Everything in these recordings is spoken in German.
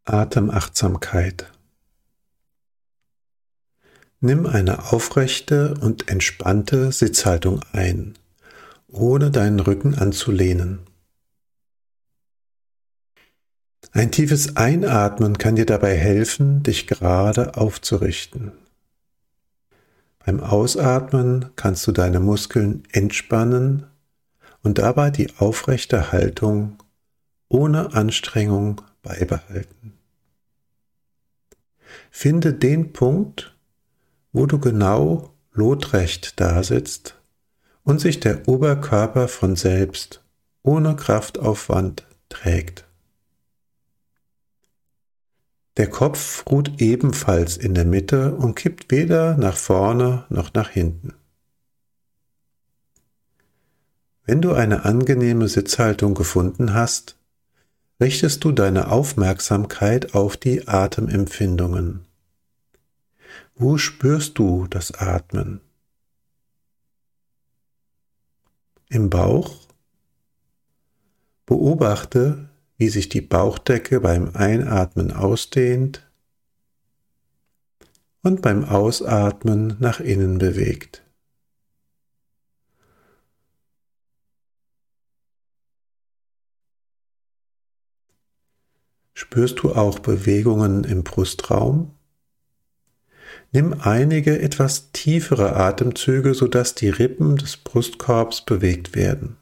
Atemachtsamkeit. Nimm eine aufrechte und entspannte Sitzhaltung ein, ohne deinen Rücken anzulehnen. Ein tiefes Einatmen kann dir dabei helfen, dich gerade aufzurichten. Beim Ausatmen kannst du deine Muskeln entspannen und dabei die aufrechte Haltung ohne Anstrengung beibehalten. Finde den Punkt, wo du genau lotrecht dasitzt und sich der Oberkörper von selbst ohne Kraftaufwand trägt. Der Kopf ruht ebenfalls in der Mitte und kippt weder nach vorne noch nach hinten. Wenn du eine angenehme Sitzhaltung gefunden hast, richtest du deine Aufmerksamkeit auf die Atemempfindungen. Wo spürst du das Atmen? Im Bauch? Beobachte, wie sich die Bauchdecke beim Einatmen ausdehnt und beim Ausatmen nach innen bewegt. Spürst du auch Bewegungen im Brustraum? Nimm einige etwas tiefere Atemzüge, sodass die Rippen des Brustkorbs bewegt werden.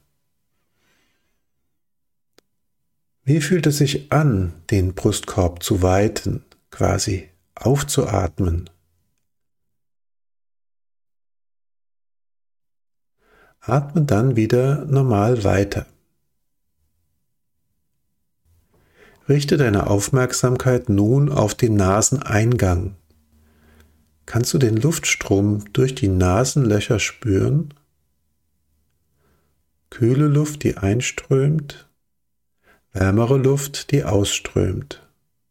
Wie fühlt es sich an, den Brustkorb zu weiten, quasi aufzuatmen? Atme dann wieder normal weiter. Richte deine Aufmerksamkeit nun auf den Naseneingang. Kannst du den Luftstrom durch die Nasenlöcher spüren? Kühle Luft, die einströmt, wärmere Luft, die ausströmt.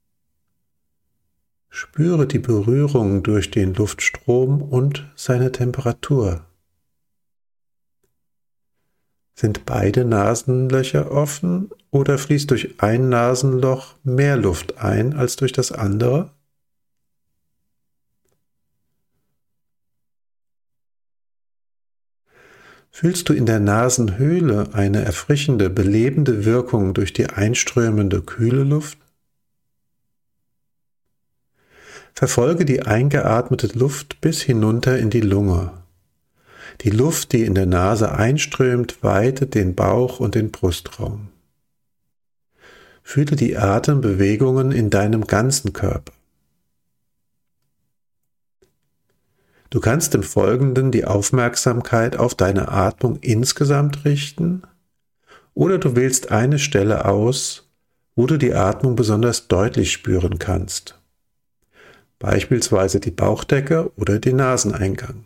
Spüre die Berührung durch den Luftstrom und seine Temperatur. Sind beide Nasenlöcher offen oder fließt durch ein Nasenloch mehr Luft ein als durch das andere? Fühlst du in der Nasenhöhle eine erfrischende, belebende Wirkung durch die einströmende kühle Luft? Verfolge die eingeatmete Luft bis hinunter in die Lunge. Die Luft, die in der Nase einströmt, weitet den Bauch und den Brustraum. Fühle die Atembewegungen in deinem ganzen Körper. Du kannst im Folgenden die Aufmerksamkeit auf deine Atmung insgesamt richten oder du wählst eine Stelle aus, wo du die Atmung besonders deutlich spüren kannst. Beispielsweise die Bauchdecke oder den Naseneingang.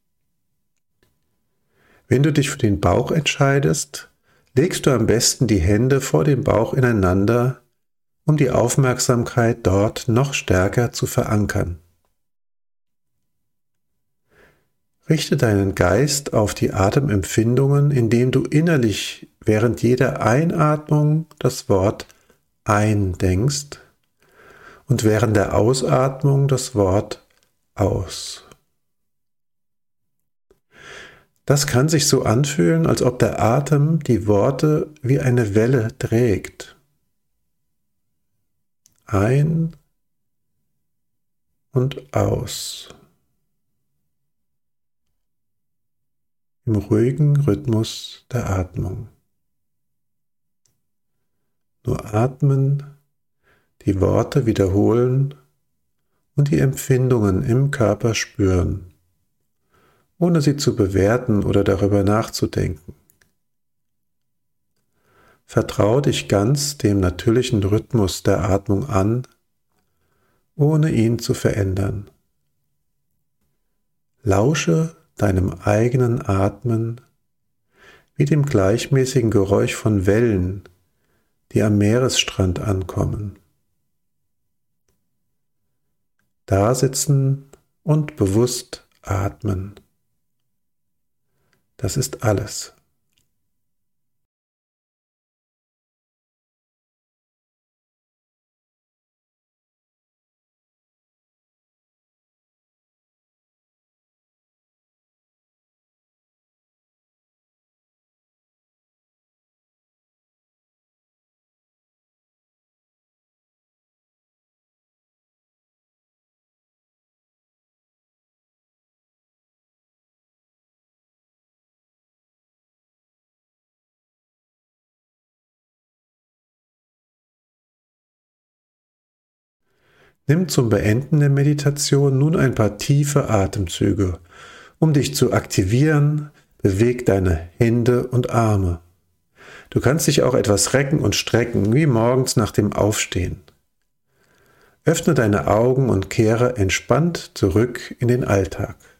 Wenn du dich für den Bauch entscheidest, legst du am besten die Hände vor dem Bauch ineinander, um die Aufmerksamkeit dort noch stärker zu verankern. Richte deinen Geist auf die Atemempfindungen, indem du innerlich während jeder Einatmung das Wort ein denkst und während der Ausatmung das Wort aus. Das kann sich so anfühlen, als ob der Atem die Worte wie eine Welle trägt. Ein und aus. Im ruhigen Rhythmus der Atmung. Nur atmen, die Worte wiederholen und die Empfindungen im Körper spüren, ohne sie zu bewerten oder darüber nachzudenken. Vertraue dich ganz dem natürlichen Rhythmus der Atmung an, ohne ihn zu verändern. Lausche deinem eigenen Atmen wie dem gleichmäßigen Geräusch von Wellen, die am Meeresstrand ankommen. Dasitzen und bewusst atmen. Das ist alles. Nimm zum Beenden der Meditation nun ein paar tiefe Atemzüge. Um dich zu aktivieren, beweg deine Hände und Arme. Du kannst dich auch etwas recken und strecken, wie morgens nach dem Aufstehen. Öffne deine Augen und kehre entspannt zurück in den Alltag.